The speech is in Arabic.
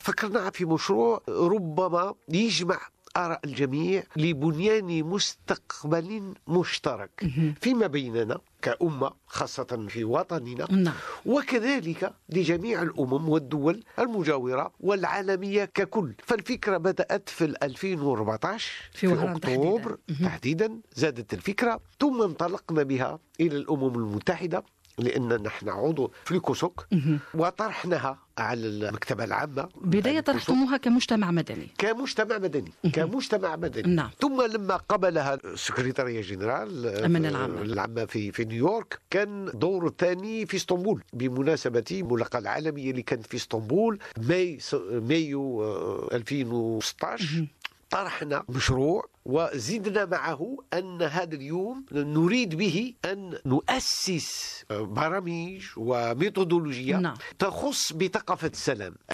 فكرنا في مشروع ربما يجمع آراء الجميع لبنيان مستقبل مشترك فيما بيننا كأمة، خاصة في وطننا، وكذلك لجميع الأمم والدول المجاورة والعالمية ككل. فالفكرة بدأت في 2014 في أكتوبر تحديدا، زادت الفكرة ثم انطلقنا بها إلى الأمم المتحدة، لأن نحن عضو في الكوسوك، وطرحناها على المكتبة العامة. بداية طرحتموها كمجتمع مدني. كمجتمع مدني. نعم. ثم لما قبلها السكرتارية جنرال العامة في نيويورك، كان دور ثاني في اسطنبول بمناسبة الملتقى العالمي اللي كان في اسطنبول مايو 2016. طرحنا مشروع وزدنا معه أن هذا اليوم نريد به أن نؤسس برامج وميثودولوجيا تخص بثقافة السلام.